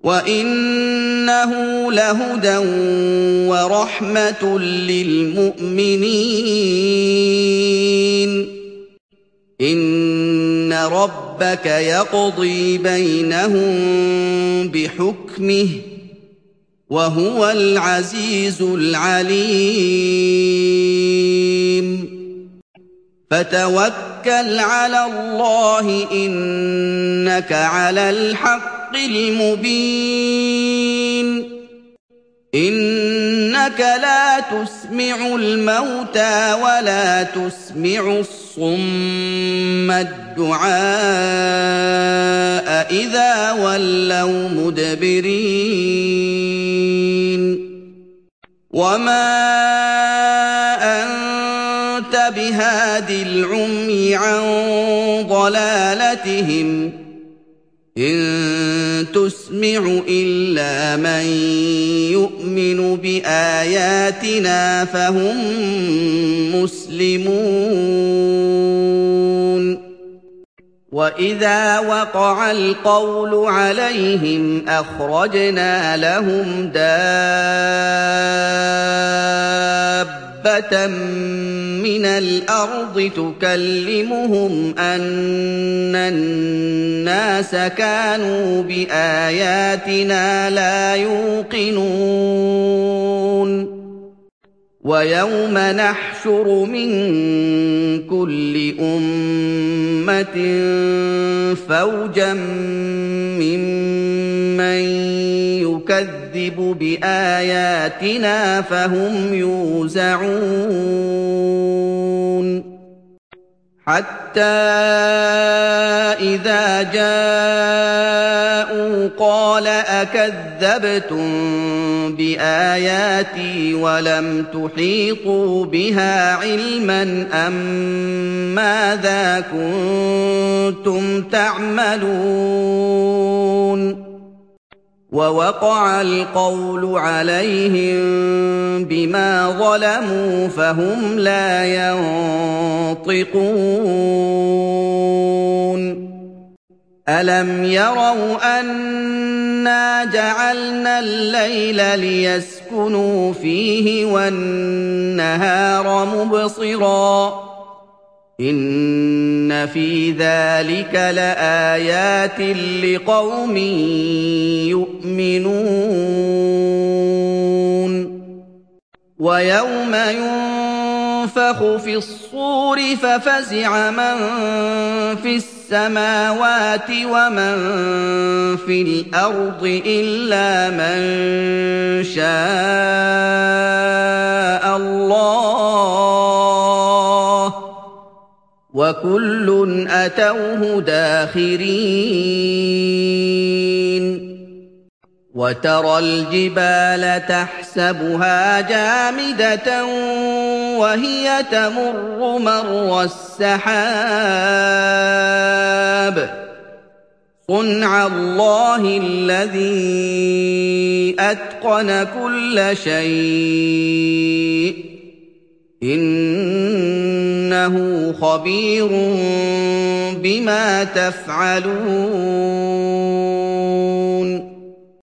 وَإِنَّهُ لَهُدًى وَرَحْمَةٌ لِّلْمُؤْمِنِينَ إِنَّ رَبَّكَ يَقْضِي بَيْنَهُم بِحُكْمِهِ ۚ وَهُوَ الْعَزِيزُ الْعَلِيمُ فَتَوَكَّلْ عَلَى اللَّهِ ۖ إِنَّكَ عَلَى الْحَقِّ الْمُبِينِ إِنَّكَ لَا تُسْمِعُ الْمَوْتَىٰ وَلَا تُسْمِعُ الصُّمَّ الدُّعَاءَ إِذَا وَلَّوْا مُدْبِرِينَ وَمَا أَنتَ بِهَادِ الْعُمْيِ عَن ضَلَالَتِهِمْ ۖ إِن تُسْمِعُ إِلَّا مَن يُؤْمِنُ بِآيَاتِنَا فَهُم مُّسْلِمُونَ وَإِذَا وَقَعَ الْقَوْلُ عَلَيْهِمْ أَخْرَجْنَا لَهُمْ دَابَّةً مِّنَ الْأَرْضِ تُكَلِّمُهُمْ أَنَّ النَّاسَ كَانُوا بِآيَاتِنَا لَا يُوقِنُونَ وَيَوْمَ نَحْشُرُ مِن كُلِّ أُمَّةٍ فَوْجًا مِّمَّن يُكَذِّبُ بِآيَاتِنَا فَهُمْ يُوزَعُونَ حَتَّىٰ إِذَا جَاءُوا قَالَ أَكَذَّبْتُم بِآيَاتِي وَلَمْ تُحِيطُوا بِهَا عِلْمًا أَمَّاذَا كُنتُمْ تَعْمَلُونَ وَوَقَعَ الْقَوْلُ عَلَيْهِم بِمَا ظَلَمُوا فَهُمْ لَا يَنطِقُونَ أَلَمْ يَرَوْا أَنَّا جَعَلْنَا اللَّيْلَ لِيَسْكُنُوا فِيهِ وَالنَّهَارَ مُبْصِرًا ۚ إِنَّ فِي ذَٰلِكَ لَآيَاتٍ لِّقَوْمٍ يُؤْمِنُونَ وَيَوْمَ يُنفَخُ فِي الصُّورِ فَفَزِعَ مَن فِي السَّمَاوَاتِ وَمَن فِي الْأَرْضِ إِلَّا مَن شَاءَ اللَّهُ ۖ وَكُلٌّ أَتَوْهُ دَاخِرِينَ وَتَرَى الْجِبَالَ تَحْسَبُهَا جَامِدَةً وَهِيَ تَمُرُّ مَرَّ السَّحَابِ ۚ صُنْعَ اللَّهِ الَّذِي أَتْقَنَ كُلَّ شَيْءٍ ۚ إِنَّهُ خَبِيرٌ بِمَا تَفْعَلُونَ.